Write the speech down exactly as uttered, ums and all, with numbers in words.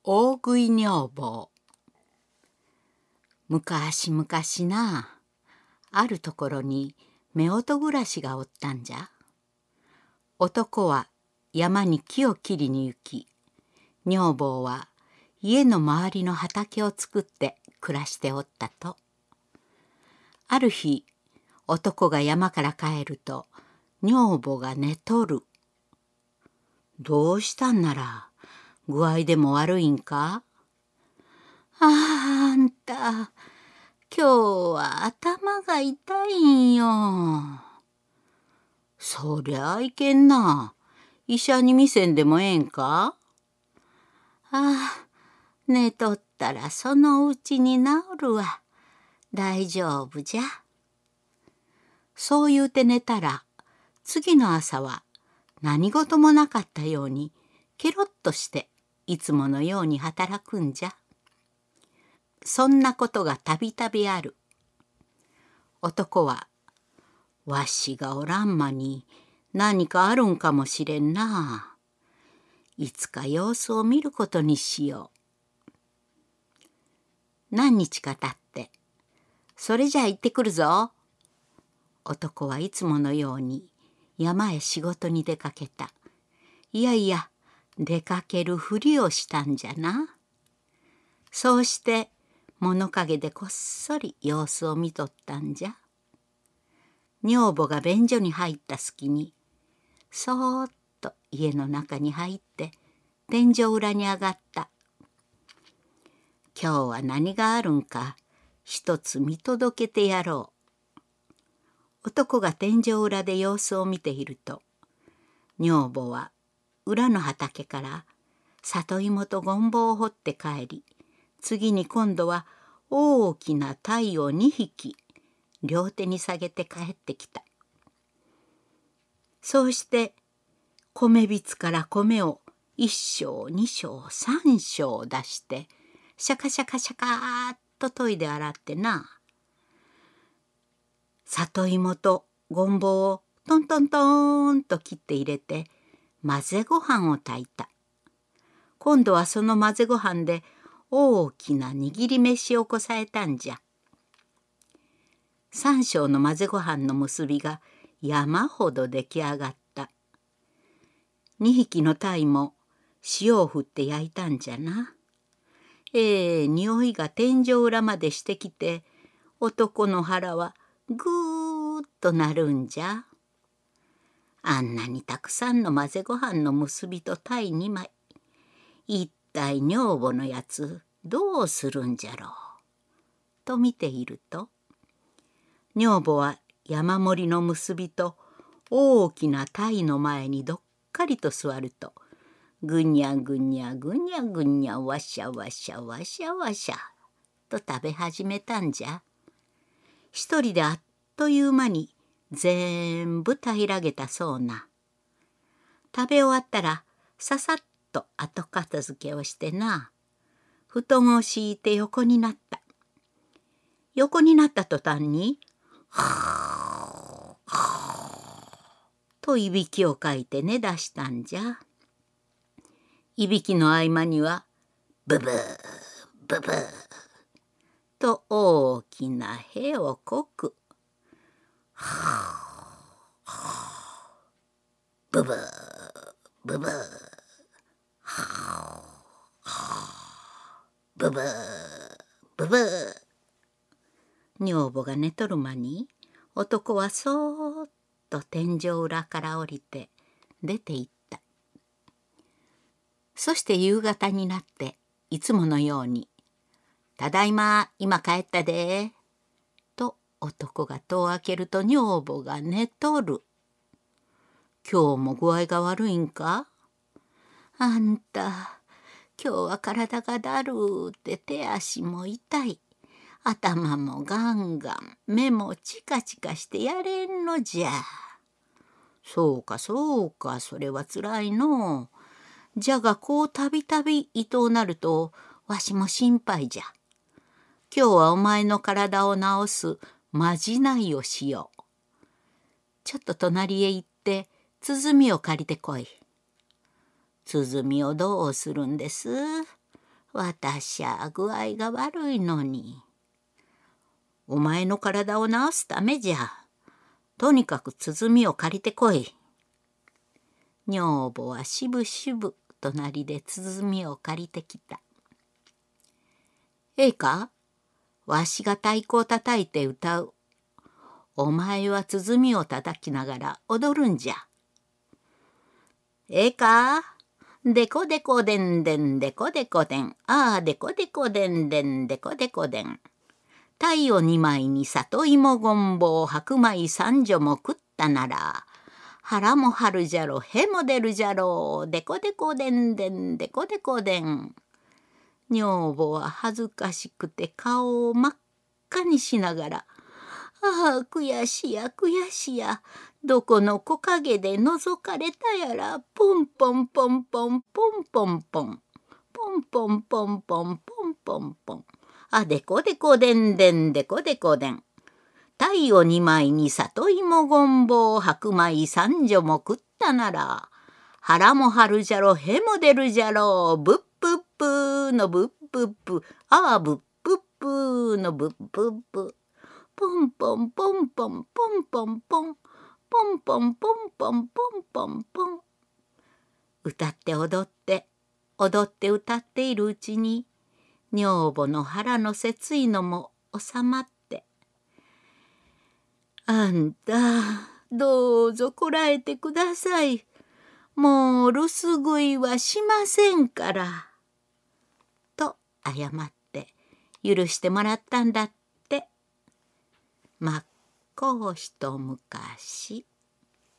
大食い女房。むかしむかしな、あるところに夫婦暮らしがおったんじゃ。男は山に木を切りに行き、女房は家の周りの畑を作って暮らしておったと。ある日、男が山から帰ると、女房が寝とる。どうしたんなら、具合でも悪いんか？ああ、あんた、今日は頭が痛いんよ。そりゃいけんな。医者に見せんでもええんか？ああ、寝とったらそのうちに治るわ。大丈夫じゃ。そう言うて寝たら、次の朝は何事もなかったようにケロッとしていつものように働くんじゃ。そんなことがたびたびある。男は、わしがおらん間に何かあるんかもしれんな。いつか様子を見ることにしよう。何日か経って、それじゃ行ってくるぞ。男はいつものように山へ仕事に出かけた。いやいや、出かけるふりをしたんじゃな。そうして物陰でこっそり様子を見とったんじゃ。女房が便所に入った隙に、そーっと家の中に入って天井裏に上がった。今日は何があるんか一つ見届けてやろう。男が天井裏で様子を見ていると、女房は裏の畑から里芋とゴンボを掘って帰り、次に今度は大きな鯛をにひき両手に下げて帰ってきた。そうして米びつから米を一升二升三升出してシャカシャカシャカーっと研いで洗ってな、里芋とゴンボをトントントーンと切って入れて混ぜご飯を炊いた。今度はその混ぜご飯で大きな握り飯をこさえたんじゃ。三升の混ぜご飯の結びが山ほど出来上がった。二匹の鯛も塩を振って焼いたんじゃな。ええ匂いが天井裏までしてきて、男の腹はぐーっとなるんじゃ。あんなにたくさんの混ぜご飯の結びと鯛二枚。一体女房のやつどうするんじゃろう。と見ていると、女房は山盛りの結びと大きな鯛の前にどっかりと座ると、ぐにゃぐにゃぐにゃぐにゃわしゃわしゃわしゃわしゃと食べ始めたんじゃ。一人であっという間に全部平らげたそうな。食べ終わったらささっと後片付けをしてな、布団を敷いて横になった。横になった途端にといびきをかいて寝だしたんじゃ。いびきの合間にはブブーブブーと大きな屁をこく。ブブーブブーブブーブブー。女房が寝とる間に男はそーっと天井裏から降りて出て行った。そして夕方になっていつものように「ただいま、今帰ったで」と男が戸を開けると女房が寝とる。今日も具合が悪いんか？あんた、今日は体がだるーって手足も痛い。頭もガンガン、目もチカチカしてやれんのじゃ。そうかそうか、それはつらいのう。じゃがこうたびたび痛うなるとわしも心配じゃ。今日はお前の体を治すまじないをしよう。ちょっと隣へ行って鼓を借りてこい。鼓をどうするんです？ 私は具合が悪いのに。お前の体を治すためじゃ。とにかく鼓を借りてこい。女房はしぶしぶ隣で鼓を借りてきた。ええか、わしが太鼓をたたいて歌う。お前は鼓をたたきながら踊るんじゃ。ええか、でこでこでんでんでこでこでん、ああでこでこでんでんでこでこでん。太陽二枚に里芋ごんぼう白米三女も食ったなら、腹も張るじゃろ、へも出るじゃろう、でこでこでんでんでこでこでん。女房は恥ずかしくて顔を真っ赤にしながら、ああ悔しや悔しや、どこの木陰で覗かれたやら、ポンポンポンポンポンポンポン、ポンポンポンポンポンポンポン。あでこでこでんでんでこでこでん。太陽二枚に里芋ごんぼう白米三女も食ったなら、腹も張るじゃろ、へも出るじゃろう、ぶっぷっぷーのぶっぷっぷ、ああぶっぷっぷーのぶっぷっぷ。ポンポンポンポンポンポンポン、ポンポンポンポンポンポンポン。歌って踊って踊って歌っているうちに、女房の腹の切いのも収まって、あんたどうぞこらえてください。もう留守食いはしませんから。と謝って許してもらったんだって。まっこう一昔。